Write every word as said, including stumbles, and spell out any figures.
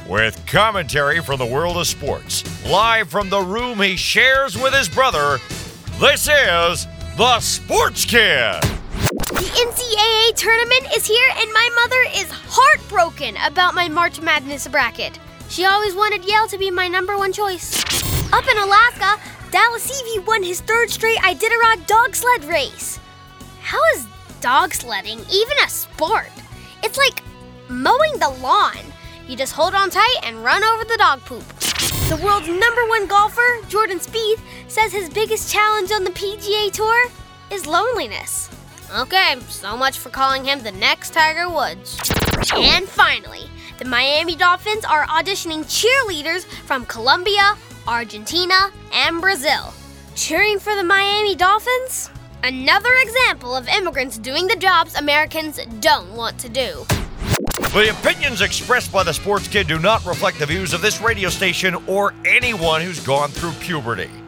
with commentary from the world of sports. Live from the room he shares with his brother, this is the Sports Kid. The N C double A tournament is here, and my mother is heartbroken about my March Madness bracket. She always wanted Yale to be my number one choice. Up in Alaska, Dallas Evie won his third straight Iditarod dog sled race. How is dog sledding even a sport? It's like mowing the lawn. You just hold on tight and run over the dog poop. The world's number one golfer, Jordan Spieth, says his biggest challenge on the P G A Tour is loneliness. Okay, so much for calling him the next Tiger Woods. And finally, the Miami Dolphins are auditioning cheerleaders from Colombia, Argentina, and Brazil. Cheering for the Miami Dolphins? Another example of immigrants doing the jobs Americans don't want to do. The opinions expressed by the Sports Kid do not reflect the views of this radio station or anyone who's gone through puberty.